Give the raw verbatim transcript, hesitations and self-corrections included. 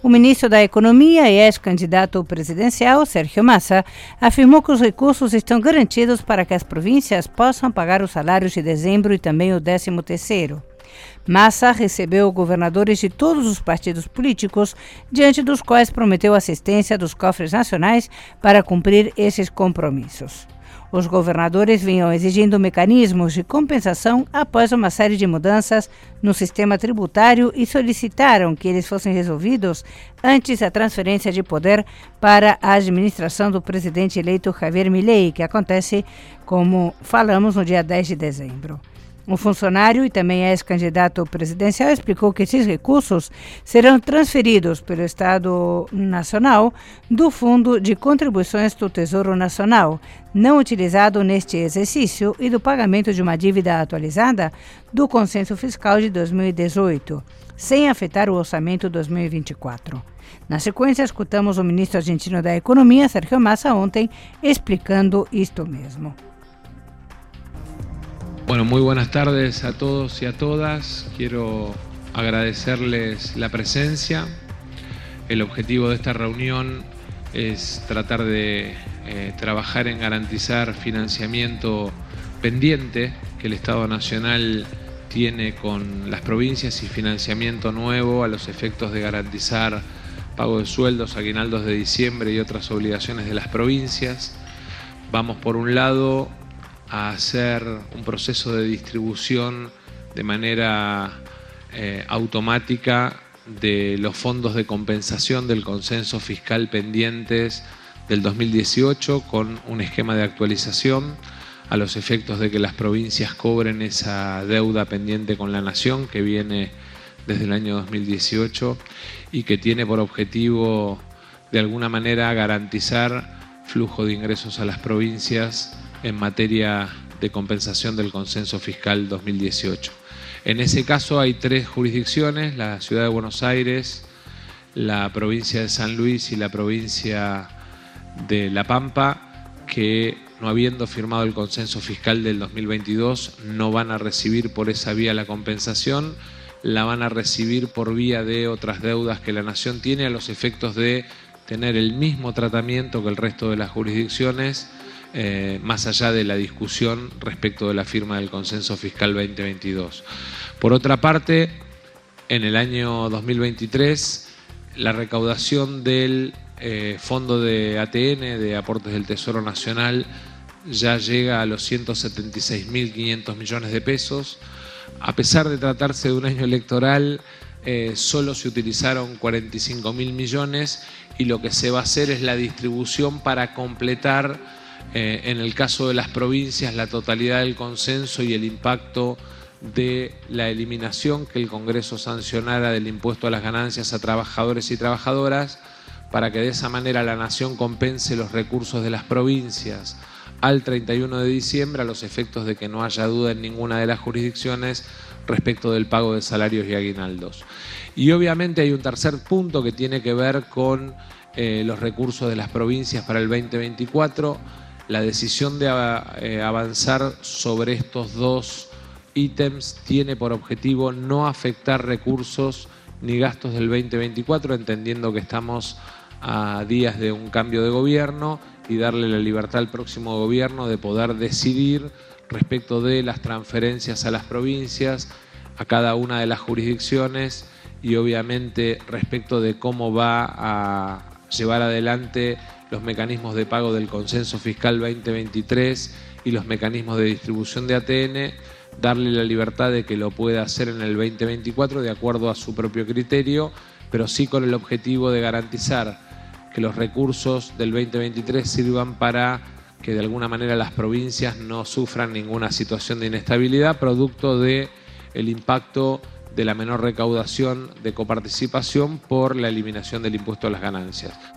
O ministro da Economia e ex-candidato presidencial, Sérgio Massa, afirmou que os recursos estão garantidos para que as províncias possam pagar os salários de dezembro e também o décimo terceiro. Massa recebeu governadores de todos os partidos políticos, diante dos quais prometeu assistência dos cofres nacionais para cumprir esses compromissos. Os governadores vinham exigindo mecanismos de compensação após uma série de mudanças no sistema tributário e solicitaram que eles fossem resolvidos antes da transferência de poder para a administração do presidente eleito Javier Milei, que acontece, como falamos, no dia dez de dezembro. O funcionário e também ex-candidato presidencial explicou que esses recursos serão transferidos pelo Estado Nacional do Fundo de Contribuições do Tesouro Nacional, não utilizado neste exercício, e do pagamento de uma dívida atualizada do Consenso Fiscal de dois mil e dezoito, sem afetar o orçamento dois mil e vinte e quatro. Na sequência, escutamos o ministro argentino da Economia, Sérgio Massa, ontem, explicando isto mesmo. Bueno, muy buenas tardes a todos y a todas. Quiero agradecerles la presencia. El objetivo de esta reunión es tratar de eh, trabajar en garantizar financiamiento pendiente que el Estado Nacional tiene con las provincias y financiamiento nuevo a los efectos de garantizar pago de sueldos, aguinaldos de diciembre y otras obligaciones de las provincias. Vamos por un lado a hacer un proceso de distribución de manera eh, automática de los fondos de compensación del consenso fiscal pendientes del dos mil dieciocho con un esquema de actualización a los efectos de que las provincias cobren esa deuda pendiente con la nación que viene desde el año dos mil dieciocho y que tiene por objetivo de alguna manera garantizar flujo de ingresos a las provincias en materia de compensación del consenso fiscal dos mil dieciocho. En ese caso hay tres jurisdicciones, la Ciudad de Buenos Aires, la provincia de San Luis y la provincia de La Pampa, que no habiendo firmado el consenso fiscal del dos mil veintidós no van a recibir por esa vía la compensación, la van a recibir por vía de otras deudas que la Nación tiene a los efectos de tener el mismo tratamiento que el resto de las jurisdicciones, Eh, más allá de la discusión respecto de la firma del consenso fiscal veinte veintidós. Por otra parte, en el año dos mil veintitrés, la recaudación del eh, Fondo de A T N, de aportes del Tesoro Nacional, ya llega a los ciento setenta y seis mil quinientos millones de pesos. A pesar de tratarse de un año electoral, eh, solo se utilizaron cuarenta y cinco mil millones y lo que se va a hacer es la distribución para completar Eh, en el caso de las provincias, la totalidad del consenso y el impacto de la eliminación que el Congreso sancionara del impuesto a las ganancias a trabajadores y trabajadoras, para que de esa manera la Nación compense los recursos de las provincias al treinta y uno de diciembre, a los efectos de que no haya duda en ninguna de las jurisdicciones respecto del pago de salarios y aguinaldos. Y obviamente hay un tercer punto que tiene que ver con eh, los recursos de las provincias para el veinte veinticuatro. La decisión de eh, avanzar sobre estos dos ítems tiene por objetivo no afectar recursos ni gastos del veinte veinticuatro, entendiendo que estamos a días de un cambio de gobierno y darle la libertad al próximo gobierno de poder decidir respecto de las transferencias a las provincias, a cada una de las jurisdicciones y obviamente respecto de cómo va a llevar adelante los mecanismos de pago del consenso fiscal veinte veintitrés y los mecanismos de distribución de A T N, darle la libertad de que lo pueda hacer en el veinte veinticuatro de acuerdo a su propio criterio, pero sí con el objetivo de garantizar que los recursos del veinte veintitrés sirvan para que de alguna manera las provincias no sufran ninguna situación de inestabilidad producto de el impacto de la menor recaudación de coparticipación por la eliminación del impuesto a las ganancias.